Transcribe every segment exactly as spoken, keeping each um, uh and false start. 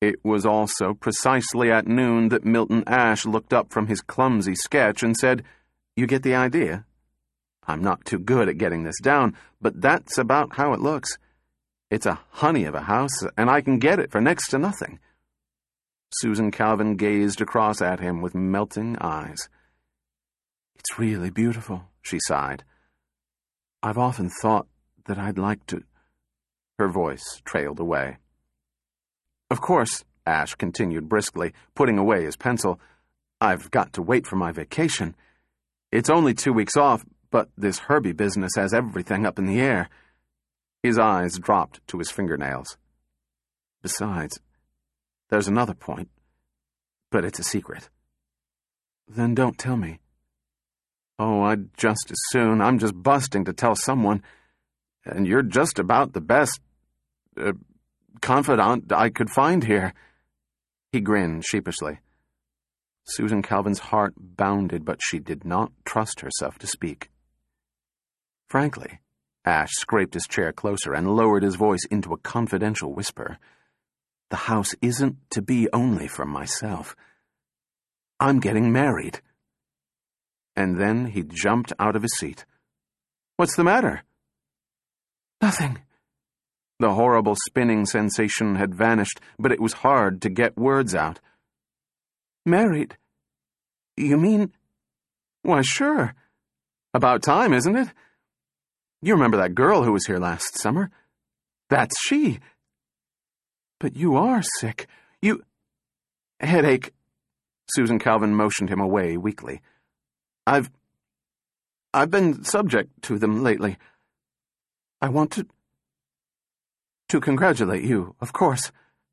It was also precisely at noon that Milton Ash looked up from his clumsy sketch and said, "You get the idea? I'm not too good at getting this down, but that's about how it looks. It's a honey of a house, and I can get it for next to nothing." Susan Calvin gazed across at him with melting eyes. "It's really beautiful," she sighed. "I've often thought that I'd like to—" Her voice trailed away. "Of course," Ash continued briskly, putting away his pencil, "I've got to wait for my vacation. It's only two weeks off, but this Herbie business has everything up in the air." His eyes dropped to his fingernails. "Besides, there's another point, but it's a secret." "Then don't tell me." "Oh, I'd just as soon. I'm just busting to tell someone, and you're just about the best uh, confidant I could find here." He grinned sheepishly. Susan Calvin's heart bounded, but she did not trust herself to speak. "Frankly," Ash scraped his chair closer and lowered his voice into a confidential whisper, "the house isn't to be only for myself. I'm getting married." And then he jumped out of his seat. "What's the matter?" "Nothing." The horrible spinning sensation had vanished, but it was hard to get words out. "Married? You mean—" "Why, sure. About time, isn't it? You remember that girl who was here last summer? That's she." "But you are sick. You—" "Headache." Susan Calvin motioned him away weakly. I've... I've been subject to them lately. I want to... to congratulate you, of course.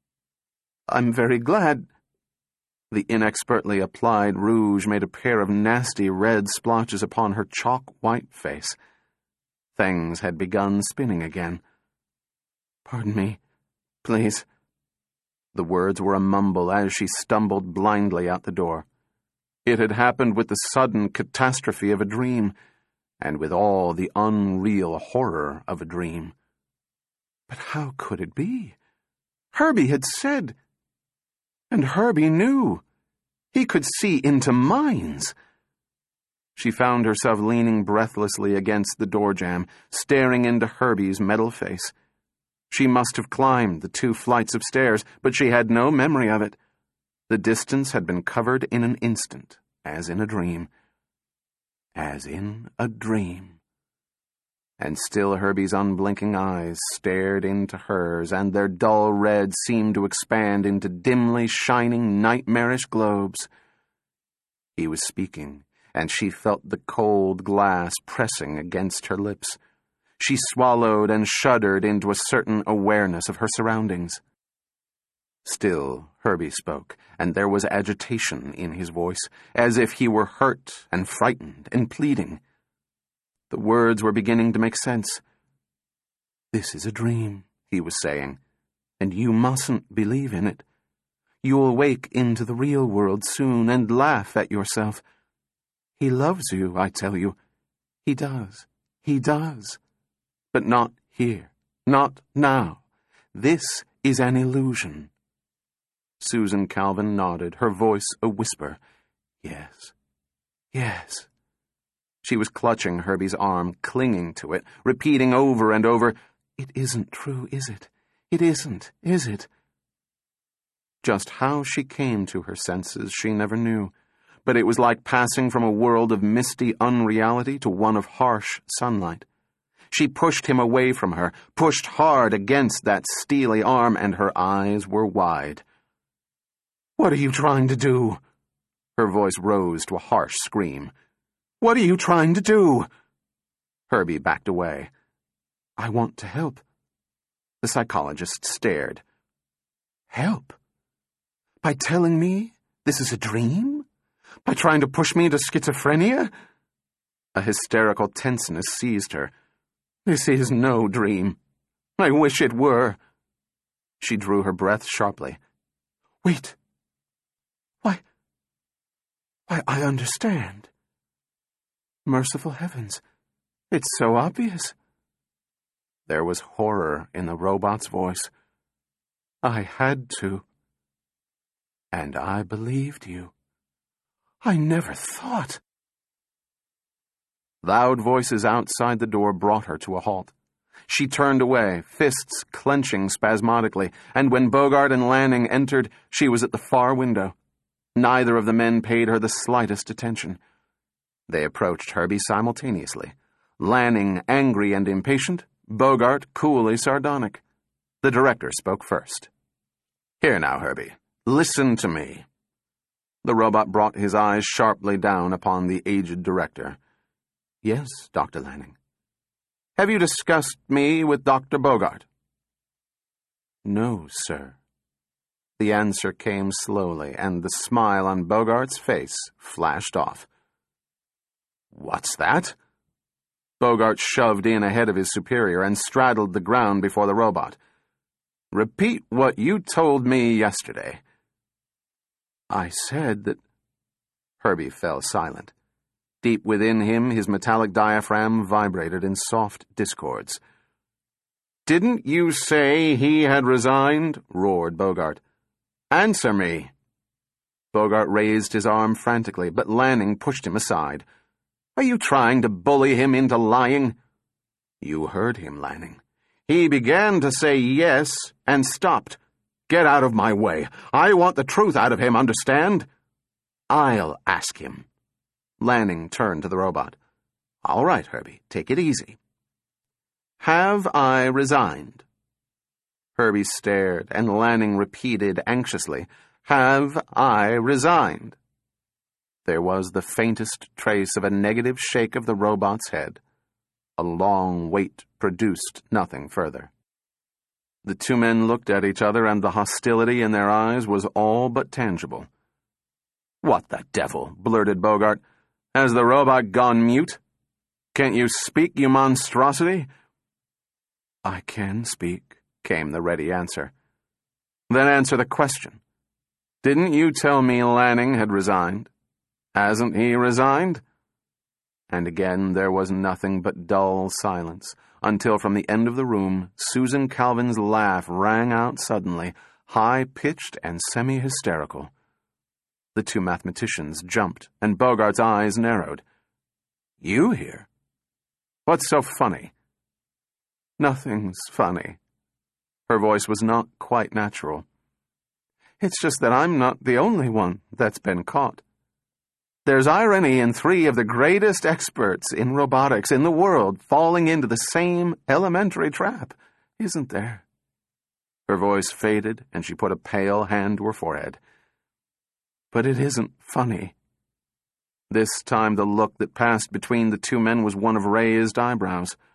I'm very glad..." The inexpertly applied rouge made a pair of nasty red splotches upon her chalk-white face. Things had begun spinning again. "Pardon me, please." The words were a mumble as she stumbled blindly out the door. It had happened with the sudden catastrophe of a dream, and with all the unreal horror of a dream. But how could it be? Herbie had said... And Herbie knew. He could see into minds. She found herself leaning breathlessly against the door jamb, staring into Herbie's metal face. She must have climbed the two flights of stairs, but she had no memory of it. The distance had been covered in an instant, as in a dream. As in a dream. And still Herbie's unblinking eyes stared into hers, and their dull red seemed to expand into dimly shining, nightmarish globes. He was speaking, and she felt the cold glass pressing against her lips. She swallowed and shuddered into a certain awareness of her surroundings. Still, Herbie spoke, and there was agitation in his voice, as if he were hurt and frightened and pleading. The words were beginning to make sense. "This is a dream," he was saying, "and you mustn't believe in it. You'll wake into the real world soon and laugh at yourself. He loves you, I tell you. He does. He does. But not here. Not now. This is an illusion." Susan Calvin nodded, her voice a whisper. "Yes. Yes." She was clutching Herbie's arm, clinging to it, repeating over and over, "It isn't true, is it? It isn't, is it?" Just how she came to her senses she never knew, but it was like passing from a world of misty unreality to one of harsh sunlight. She pushed him away from her, pushed hard against that steely arm, and her eyes were wide. "What are you trying to do?" Her voice rose to a harsh scream. "What are you trying to do?" Herbie backed away. "I want to help." The psychologist stared. "Help? By telling me this is a dream? By trying to push me into schizophrenia?" A hysterical tenseness seized her. "This is no dream. I wish it were." She drew her breath sharply. "Wait. Why, why, I understand. Merciful heavens, it's so obvious." There was horror in the robot's voice. "I had to. And I believed you. I never thought. Loud voices outside the door brought her to a halt. She turned away, fists clenching spasmodically, and when Bogart and Lanning entered, she was at the far window. Neither of the men paid her the slightest attention. They approached Herbie simultaneously. Lanning angry and impatient, Bogart coolly sardonic. The director spoke first. "Here now, Herbie, listen to me." The robot brought his eyes sharply down upon the aged director. "Yes, Doctor Lanning." "Have you discussed me with Doctor Bogart?" "No, sir." The answer came slowly, and the smile on Bogart's face flashed off. "What's that?" Bogart shoved in ahead of his superior and straddled the ground before the robot. "Repeat what you told me yesterday." "I said that—" Herbie fell silent. Deep within him, his metallic diaphragm vibrated in soft discords. "Didn't you say he had resigned?" roared Bogart. "Answer me." Bogart raised his arm frantically, but Lanning pushed him aside. "Are you trying to bully him into lying?" "You heard him, Lanning. He began to say yes and stopped. Get out of my way. I want the truth out of him, understand?" "I'll ask him." Lanning turned to the robot. "All right, Herbie, take it easy." "Have I resigned?" Herbie stared, and Lanning repeated anxiously, "Have I resigned?" There was the faintest trace of a negative shake of the robot's head. A long wait produced nothing further. The two men looked at each other, and the hostility in their eyes was all but tangible. "What the devil?" blurted Bogart. "Has the robot gone mute? Can't you speak, you monstrosity?" "I can speak," came the ready answer. "Then answer the question. Didn't you tell me Lanning had resigned? Hasn't he resigned?" And again there was nothing but dull silence, until from the end of the room, Susan Calvin's laugh rang out suddenly, high-pitched and semi-hysterical. The two mathematicians jumped, and Bogart's eyes narrowed. "You here? What's so funny?" "Nothing's funny." Her voice was not quite natural. "It's just that I'm not the only one that's been caught. There's irony in three of the greatest experts in robotics in the world falling into the same elementary trap, isn't there?" Her voice faded, and she put a pale hand to her forehead. "But it isn't funny." This time the look that passed between the two men was one of raised eyebrows.